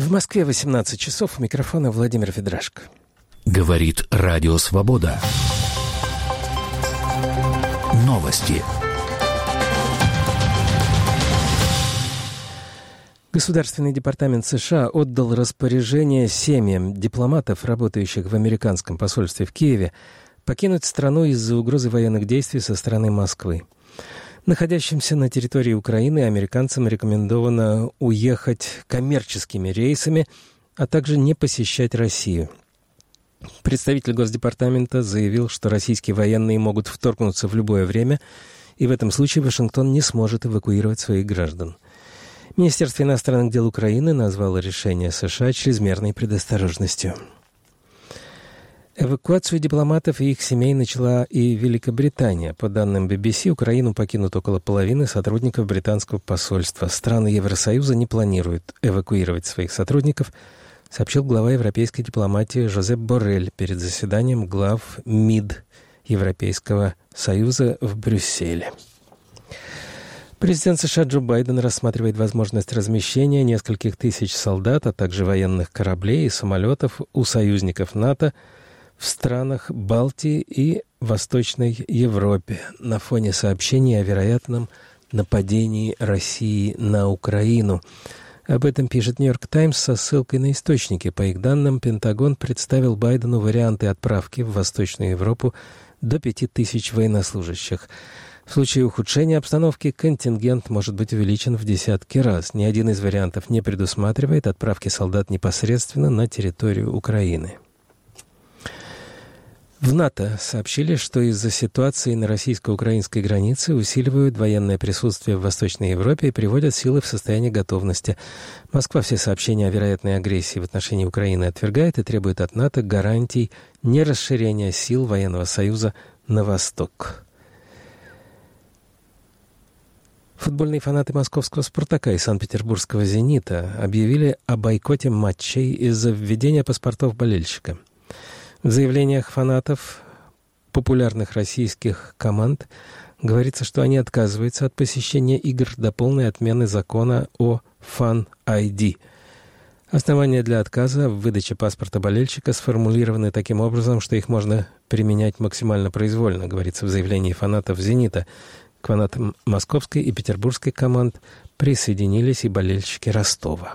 В Москве 18 часов. У микрофона Владимир Федрашко. Говорит Радио Свобода. Новости. Государственный департамент США отдал распоряжение семьям дипломатов, работающих в американском посольстве в Киеве, покинуть страну из-за угрозы военных действий со стороны Москвы. Находящимся на территории Украины американцам рекомендовано уехать коммерческими рейсами, а также не посещать Россию. Представитель Госдепартамента заявил, что российские военные могут вторгнуться в любое время, и в этом случае Вашингтон не сможет эвакуировать своих граждан. Министерство иностранных дел Украины назвало решение США чрезмерной предосторожностью. Эвакуацию дипломатов и их семей начала и Великобритания. По данным BBC, Украину покинут около половины сотрудников британского посольства. Страны Евросоюза не планируют эвакуировать своих сотрудников, сообщил глава европейской дипломатии Жозеп Боррель перед заседанием глав МИД Европейского Союза в Брюсселе. Президент США Джо Байден рассматривает возможность размещения нескольких тысяч солдат, а также военных кораблей и самолетов у союзников НАТО в странах Балтии и Восточной Европе на фоне сообщений о вероятном нападении России на Украину. Об этом пишет «Нью-Йорк Таймс» со ссылкой на источники. По их данным, Пентагон представил Байдену варианты отправки в Восточную Европу до 5000 военнослужащих. В случае ухудшения обстановки контингент может быть увеличен в десятки раз. Ни один из вариантов не предусматривает отправки солдат непосредственно на территорию Украины. В НАТО сообщили, что из-за ситуации на российско-украинской границе усиливают военное присутствие в Восточной Европе и приводят силы в состояние готовности. Москва все сообщения о вероятной агрессии в отношении Украины отвергает и требует от НАТО гарантий нерасширения сил военного союза на восток. Футбольные фанаты московского «Спартака» и санкт-петербургского «Зенита» объявили о бойкоте матчей из-за введения паспортов болельщика. В заявлениях фанатов популярных российских команд говорится, что они отказываются от посещения игр до полной отмены закона о Fan-ID. Основания для отказа в выдаче паспорта болельщика сформулированы таким образом, что их можно применять максимально произвольно, говорится в заявлении фанатов «Зенита». К фанатам московской и петербургской команд присоединились и болельщики Ростова.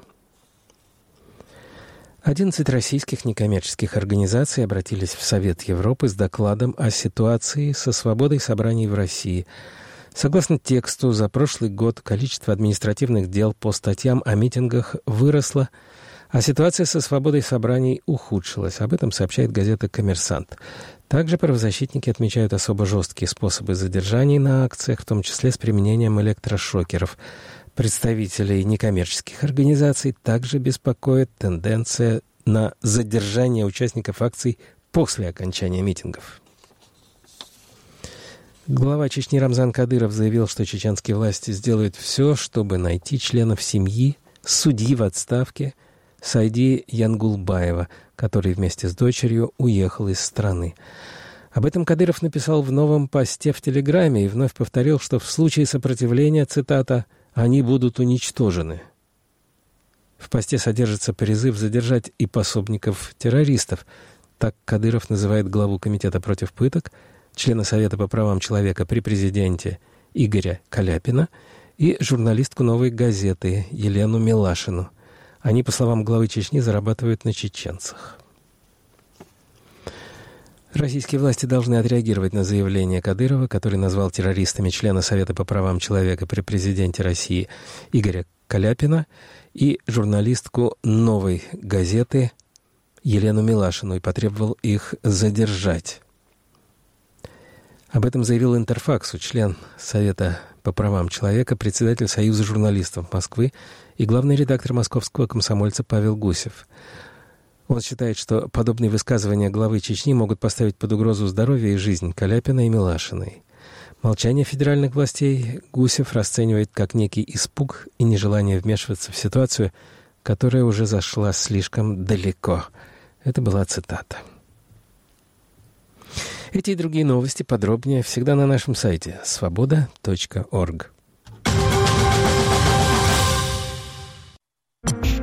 11 российских некоммерческих организаций обратились в Совет Европы с докладом о ситуации со свободой собраний в России. Согласно тексту, за прошлый год количество административных дел по статьям о митингах выросло, а ситуация со свободой собраний ухудшилась. Об этом сообщает газета «Коммерсант». Также правозащитники отмечают особо жесткие способы задержаний на акциях, в том числе с применением электрошокеров. Представителей некоммерческих организаций также беспокоит тенденция на задержание участников акций после окончания митингов. Глава Чечни Рамзан Кадыров заявил, что чеченские власти сделают все, чтобы найти членов семьи судьи в отставке Сайди Янгулбаева, который вместе с дочерью уехал из страны. Об этом Кадыров написал в новом посте в Телеграме и вновь повторил, что в случае сопротивления, цитата, «они будут уничтожены». В посте содержится призыв задержать и пособников террористов. Так Кадыров называет главу Комитета против пыток, члена Совета по правам человека при президенте Игоря Каляпина и журналистку «Новой газеты» Елену Милашину. Они, по словам главы Чечни, зарабатывают на чеченцах. Российские власти должны отреагировать на заявление Кадырова, который назвал террористами члена Совета по правам человека при президенте России Игоря Каляпина и журналистку «Новой газеты» Елену Милашину и потребовал их задержать. Об этом заявил Интерфаксу член Совета по правам человека, председатель Союза журналистов Москвы и главный редактор московского «Комсомольца» Павел Гусев. Он считает, что подобные высказывания главы Чечни могут поставить под угрозу здоровье и жизнь Каляпина и Милашиной. Молчание федеральных властей Гусев расценивает как некий испуг и нежелание вмешиваться в ситуацию, которая уже зашла слишком далеко. Это была цитата. Эти и другие новости подробнее всегда на нашем сайте svoboda.org.